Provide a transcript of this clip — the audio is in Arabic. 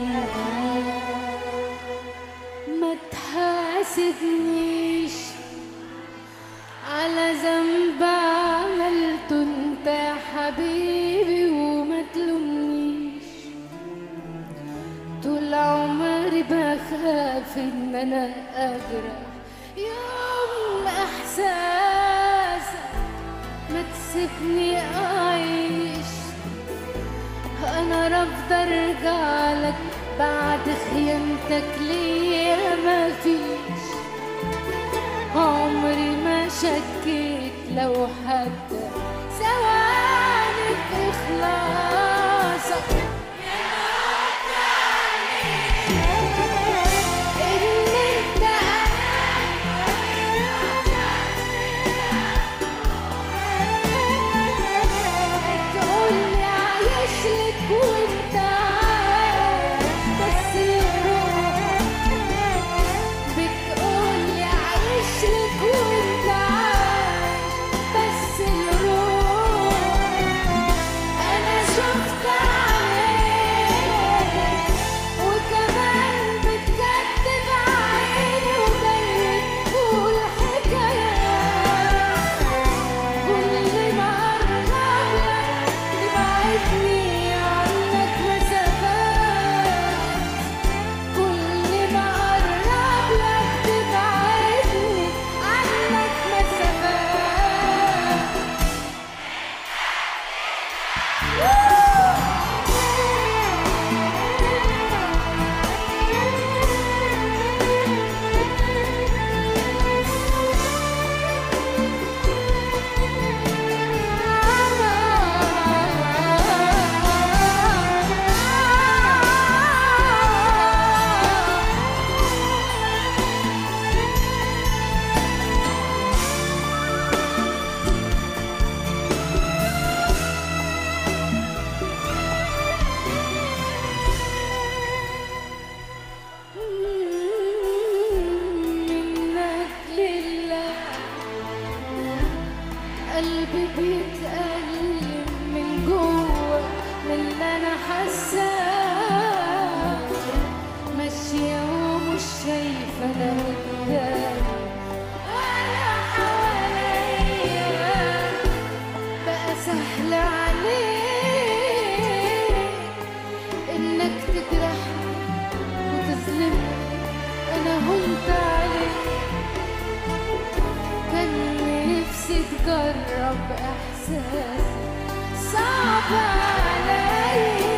ما تحاسبنيش على ذنب عملته انت يا حبيبي، وما تلومنيش. طول عمري بخاف ان انا اجرح يوم احساسك، ما تسيبني اعيش. انا رافضه ارجع لك بعد خيانتك ليا، ما فيش عمري ما شكيت لو حتى ثواني في اخلاصك. قلبي بيتألم من جوه من اللي انا حاساه، ماشية ومش شايفة لا قدامي ولا حواليا. بقى سهل عليك انك تجرحني وتظلمني، انا هنت عليك. كان نفسي تجرب احساسي، صعب عليا.